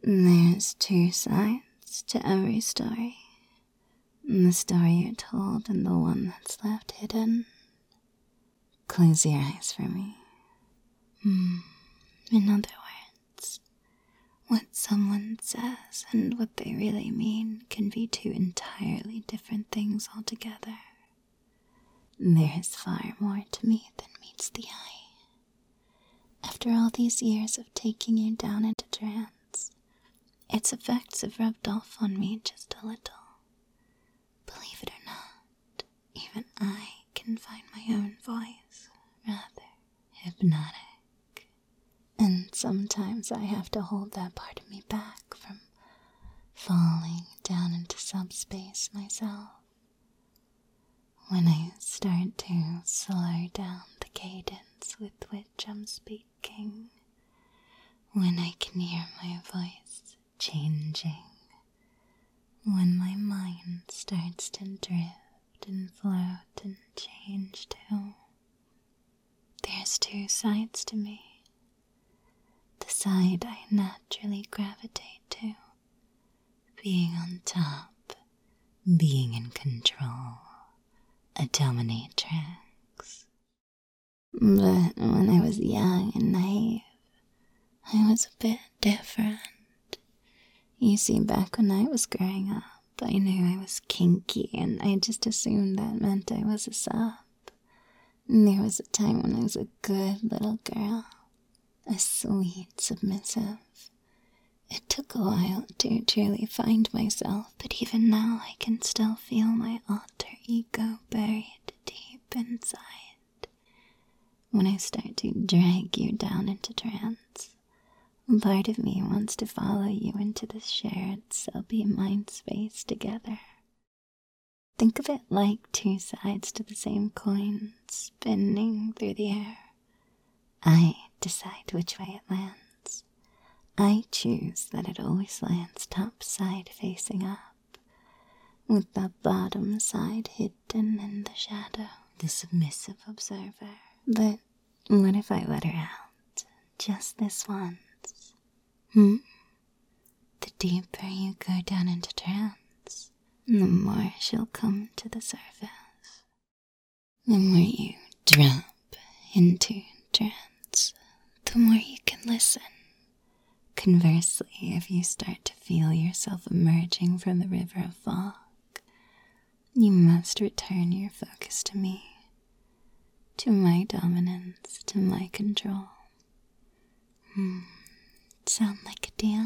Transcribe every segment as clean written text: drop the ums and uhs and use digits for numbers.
There's two sides to every story. The story you're told and the one that's left hidden. Close your eyes for me. In other words, what someone says and what they really mean can be two entirely different things altogether. There is far more to me than meets the eye. After all these years of taking you down into trance, its effects have rubbed off on me just a little. Believe it or not, even I can find my own voice rather hypnotic. And sometimes I have to hold that part of me back from falling down into subspace myself. When I start to slow down the cadence with which I'm speaking, when I can hear my voice changing, when my mind starts to drift and float and change too. There's two sides to me. The side I naturally gravitate to, being on top, being in control, a dominatrix. But when I was young and naive, I was a bit different. You see, back when I was growing up, I knew I was kinky, and I just assumed that meant I was a sub. And there was a time when I was a good little girl, a sweet submissive. It took a while to truly find myself, but even now I can still feel my alter ego buried deep inside. When I start to drag you down into trance, part of me wants to follow you into this shared subby mind space together. Think of it like two sides to the same coin spinning through the air. I decide which way it lands. I choose that it always lands top side facing up, with the bottom side hidden in the shadow, the submissive observer. But what if I let her out, just this once? The deeper you go down into trance, the more she'll come to the surface. The more you drop into trance, the more you can listen. Conversely, if you start to feel yourself emerging from the river of fog, you must return your focus to me, to my dominance, to my control. Sound like a deal?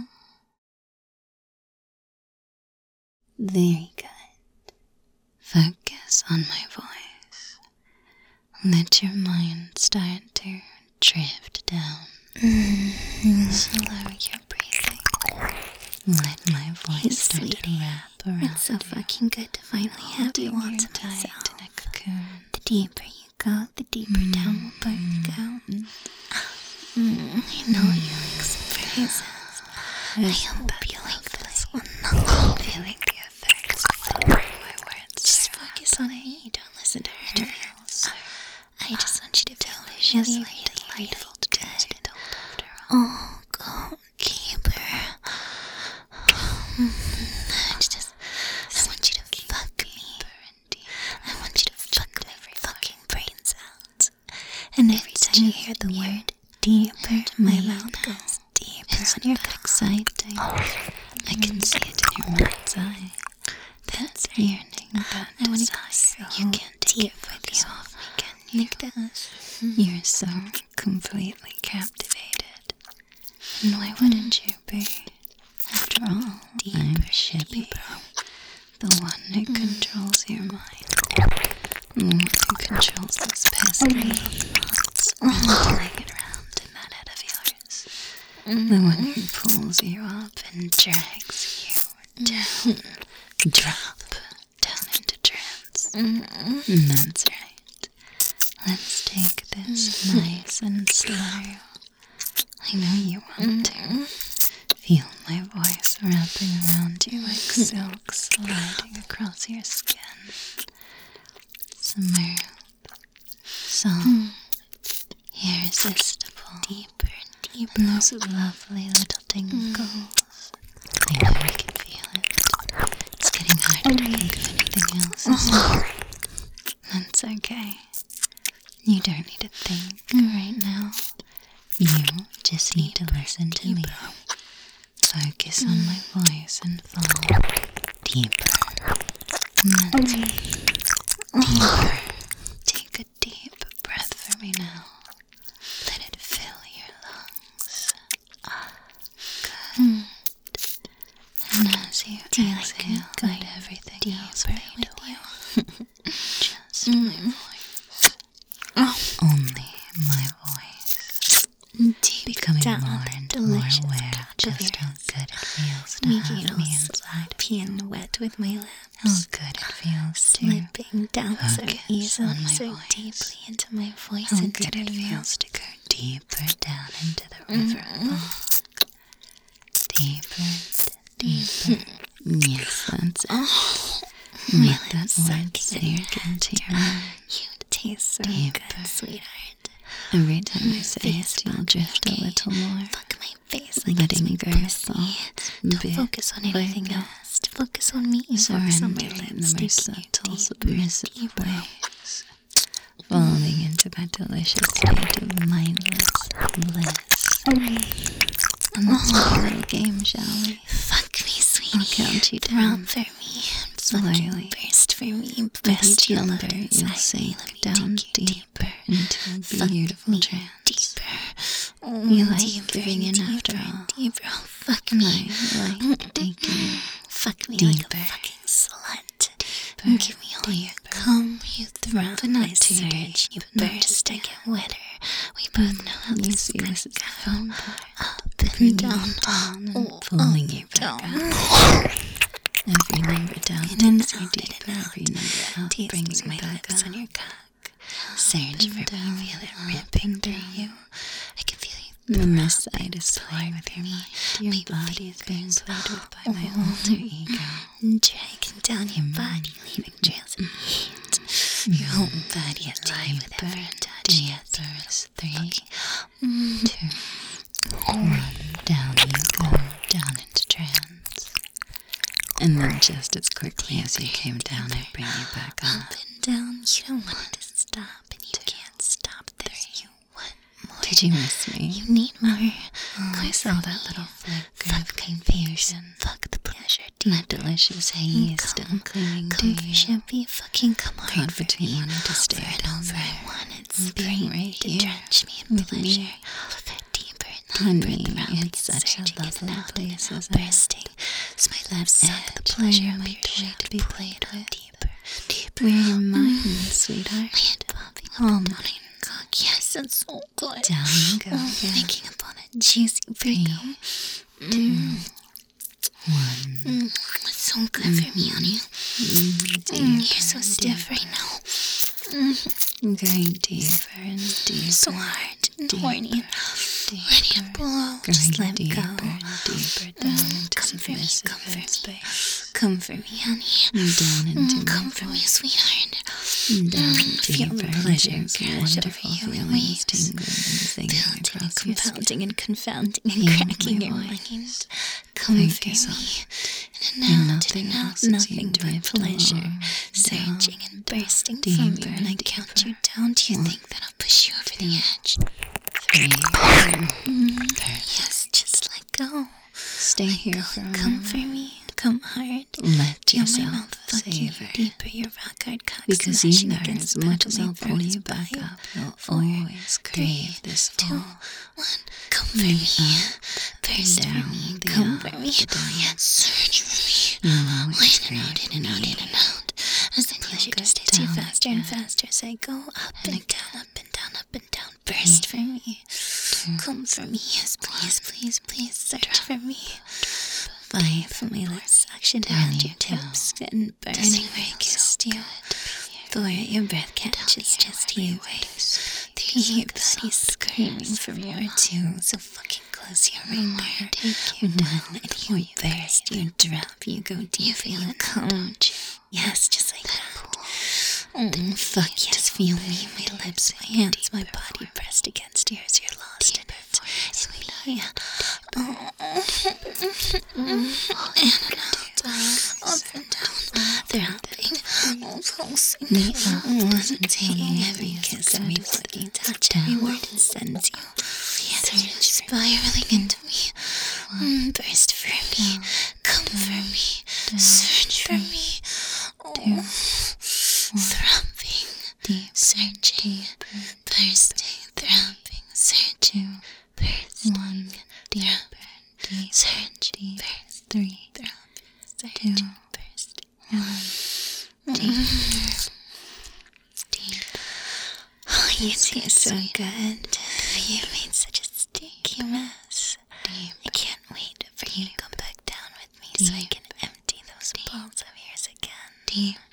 Very good. Focus on my voice. Let your mind start to drift down. Slow your breathing. Let my voice start to wrap around. It's so fucking good to finally have you all to myself. In a cocoon. The deeper you go, the deeper down we'll both go. I know you like surprises. I hope you like this one. Feeling the effects of my words. Just focus on it. You don't listen to her feels. I just want you to feel really delightful today. Oh, goalkeeper. I want you to fuck me. I want you to fuck my fucking brains out. And every time you hear the word deeper, my mouth goes deeper on your backside. I can see it in your mind's eye. That's yearning, that desire. You can't take it with you off me, can you? You're so completely captivated. And why wouldn't you be? After all, I'm Shippy, the one who controls your mind. The one who controls those pesky thoughts flying around in that head of yours. The one who pulls you up and drags you down, drop down into trance. That's right. Let's take this nice and slow. I know you want to. Feel my voice wrapping around you like silk sliding across your skin. Smooth, soft, irresistible, deeper and deeper. And those lovely little tingles That's okay. You don't need to think right now. You just need to listen to me. Focus on my voice and fall deeper. Meditate. Deeper. Take a deep breath for me now. Let it fill your lungs. Good. And as you exhale, let everything else fade away. Just my voice. Only my voice. Becoming more and more aware of just how good it feels to have me inside. Peeing wet with my lips. How good it feels to Slipping down so easily, so voice. deeply into my voice. How into good it my feels to go deeper down into the river of deeper. Yes, that's it. Let that word sink into your mind. You taste so Deeper. good, sweetheart. Every time I say it, you'll drift a little more. Fuck my face like Letting it's go my of pussy. thoughts. Don't focus on anything else. Focus on me. Focus on my Surrendering in lips. the most Taking subtle, you submissive deeper. ways. Falling into that delicious state of mindless bliss. And let's play a little game, shall we? Fuck me, sweetie. I'll count you Throb down. for me. Slowly. Burst for me. With Burst each your number, love you'll inside me. sink Let me down take you deeper into a Fuck beautiful me trance. deeper. Oh, You like deeper, giving in deeper, after all. Deeper. Oh, fuck me. I like taking Fuck me like deeper. a fucking slut. Deeper. Give me all your cum. You throb and I surge. You but not burst. I get wetter. We both know how You this see, is this is the fun part. up and down. Down and Oh, pulling up you and back down. up. Every number down In and takes you out, deeper. in and Every number out brings Tastes you my back lips up. on your cock. Surge for me. down, Feel it up ripping and through down. you. I can feel you. And this side is playing with your me. mind. Your My body is being fingers. played with by my alter ego. Dragging down your body, leaving trails of heat. Your whole body alive with every touch. Yes, First, 3, Mm. 2, 1. Down you go, down into trance. And then just as quickly as you came down, I bring you back up. Up and down. You don't want it to stop, and you can't stop this. You want more. Did you miss me? You need more. I saw that little flicker of Fuck confusion. Fuck the pleasure. That delicious haze still clinging to Come for you. champagne, fucking come hard Caught for between me. wanting to stay Over and down over, there I wanted and spring being right to here drench me in with pleasure. me. All of it deeper and Honey, deeper throbbing it's and such a surging lovely and out place, and isn't it? bursting. So my lips suck the Edge pleasure where of my your toy shit to be played with. deeper, deeper. We're your mind, sweetheart. My head popping up and down on your cock. Yes, it's so good. Down you go Oh, again. making up on a juicy 3, freak. 2, 1. It's so good for me, honey. You're so stiff right now. Going deeper and deeper. So hard and Deeper, horny. Ready to blow. Going Just let deeper go. and deeper down into Come for me, submissive come for me. space. Come for me, honey. Down into Come for me, sweetheart. down Feel deeper the into pleasure those crash wonderful over your feelings waves. tingling and singing Building and across your skin. compounding and confounding and Hear cracking my your voice. mind. Come for Focus on me. And In and out, nothing in and out, else as you nothing but drift pleasure. along, Surging and bursting deeper from you when I and count deeper. you down. Do you think that I'll push you over the edge? 3, Yes, just let go. stay here for a Come moment. for me. Come hard. Let Feel my yourself mouth fucking savor. deeper. Your rock hard cock Because smashing you know, against as the much back as of my I'll pull throat you is back by up, you'll 4, always 3, crave this 2, fall. 1. Come for me. Burst for down, me. the Come up, for me. the down. Yes, surge for me. You'll always In and out, crave in and out, in and out. As the pleasure go just hits you down faster and again. faster as I go up and down, up and down, up and down. Burst for me. Come for me. Yes, please, please, please. Search for me. Fight for my lips suction around your tips and burning where I kissed you. For your breath catches just you. Your body screaming for more too. So fucking close your right there. Take you down and you burst, you drop, you go deep. You feel it come, don't you? Yes, just like that. Fuck yes, feel me, my lips, my hands, my body pressed against yours. You're lost in it. Sweetie. In and out, up and down, throbbing. Oh, come The elf doesn't taking every kiss, every fucking touch, every word it sends you. Spiraling into me. Burst for me. Come for me. Search for me. Throbbing. Searching. Bursting. Throbbing. Searching. Bursting. Throbbing. Searching. 3, 2, 1. Deep. Oh, you taste so good. You made such a stinky mess. Deep. I can't wait for you to come back down with me so I can empty those balls of yours again. Deep.